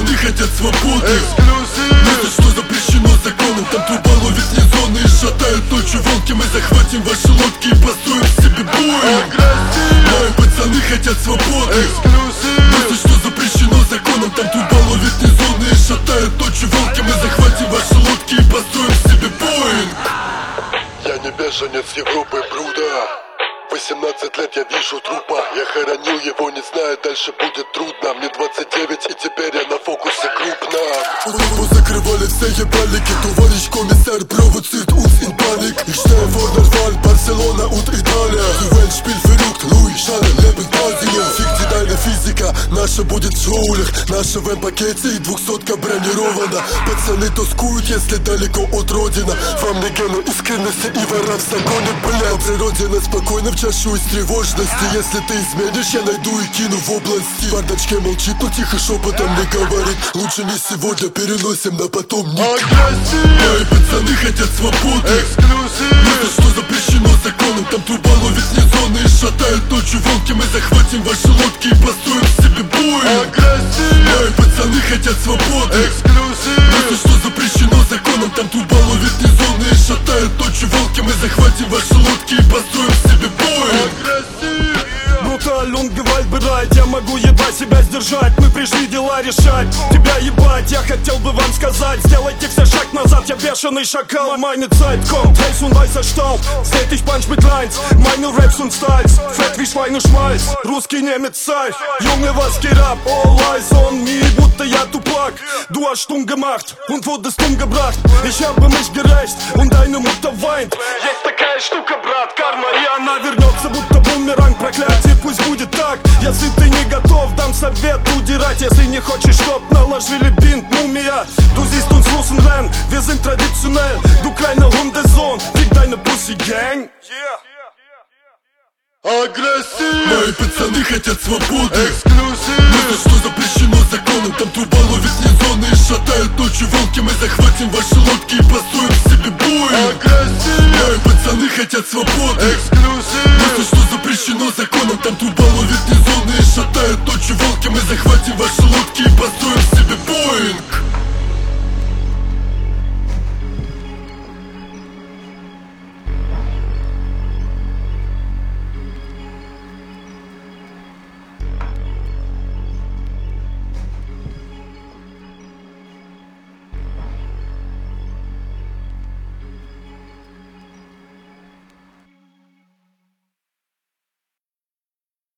пацаны хотят свободы. Место, что запрещено законом, там труба ловит вне зоны и шатает ночью волки. Мы захватим ваши лодки и построим себе Боинг. Мои пацаны хотят свободы. Место, что запрещено законом, там труба ловит вне зоны и шатает ночью волки. Мы захватим ваши лодки и построим себе Боинг. Я не беженец Европы бруда. 18 лет я вижу трупа. Я хоронил его, не знаю, дальше будет трудно. Мне 29 и теперь я на фокусе крупно. Закрывали все ебалики. Товарищ комиссар провоцирует uns in Panik. Ich stehe vor der Wahl, Barcelona und Italia. Die Welt spielt verrückt, Louis Schade, Leben Basio. Фиг тебе deine физика, наша будет в шоулях. Наша в М-пакете и 200-ка бронирована. Пацаны тоскуют, если далеко от родины. Вам не гену искренности и вора в законе, блядь. По природе нас спокойно в чашу из тревожности. Если ты изменишь, я найду и кину в области. В бардачке молчит, но тихо шепотом не говорит. Лучше не сегодня, переносим на потом. Мои пацаны хотят свободы. Место, что запрещено законом, там труба ловит вне зоны и шатает ночью волки. Мы захватим ваши лодки и построим себе Боинг. Мои пацаны хотят свободы. Место, что запрещено законом, там труба ловит вне зоны и шатает ночью волки. Мы захватим ваши лодки и построим себе Боинг. Бруталь, он gewaltbereit, я могу едва себя сдержать. Мы пришли дела решать, тебя ебать. Я хотел бы вам сказать, сделайте все шаг назад. Я бешеный шакал, meine Zeit kommt. Heiß und weißer Staub, seht ich Punch mit Lines. Meine Raps und Styles, fett wie Schweineschmalz. Русский Немец Zeit, Junge was geht ab? All eyes on me, будто я Tupac. Du hast stumm gemacht und wurdest umgebracht. Ich habe mich gerecht und deine Mutter weint. Есть такая штука, брат, карма, и она вернется, будто бумеранг. Проклятие, пусть будет так. Если ты не готов, дам совет удирать. Если не хочешь, чтоб наложили бинт, мумия. Du siehst uns Russen rennen, wir sind traditionell. Du kleiner Hundesohn, fick deine Pussy Gang. Мои пацаны хотят свободы. Место, что запрещено законом, там труба ловит вне зоны и шатает ночью волки. Мы захватим ваши лодки и построим себе Боинг. Мои пацаны хотят свободы. Место, что запрещено законом, там труба ловит вне зоны и шатает ночью волки. Мы захватим ваши лодки и построим себе Боинг.